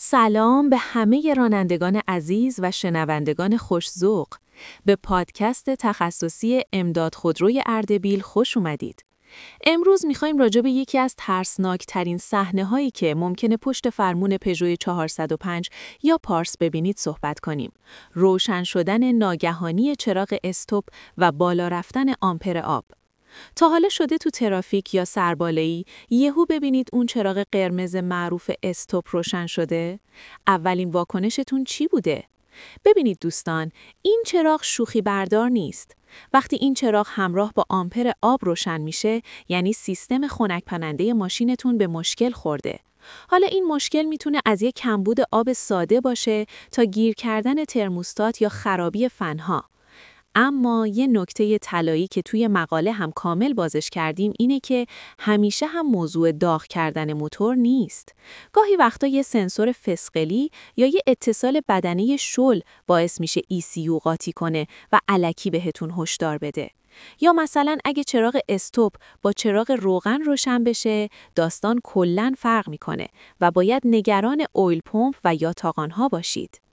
سلام به همه رانندگان عزیز و شنوندگان خوش‌ذوق. به پادکست تخصصی امداد خودروی اردبیل خوش اومدید. امروز می‌خوایم راجع به یکی از ترسناک‌ترین صحنه‌هایی که ممکنه پشت فرمون پژو 405 یا پارس ببینید صحبت کنیم. روشن شدن ناگهانی چراغ استاپ و بالا رفتن آمپر آب. تا حالا شده تو ترافیک یا سرباله‌ای یهو ببینید اون چراغ قرمز معروف استاپ روشن شده؟ اولین واکنشتون چی بوده؟ ببینید دوستان، این چراغ شوخی بردار نیست. وقتی این چراغ همراه با آمپر آب روشن میشه، یعنی سیستم خنک کننده ماشینتون به مشکل خورده. حالا این مشکل میتونه از یک کمبود آب ساده باشه تا گیر کردن ترموستات یا خرابی فنها. اما یه نکته طلایی که توی مقاله هم کامل بازش کردیم اینه که همیشه هم موضوع داغ کردن موتور نیست. گاهی وقتا یه سنسور فسقلی یا یه اتصال بدنه شل باعث میشه ECU قاطی کنه و الکی بهتون هشدار بده. یا مثلا اگه چراغ استاپ با چراغ روغن روشن بشه، داستان کلاً فرق میکنه و باید نگران اویل پمپ و یا تاقان‌ها باشید.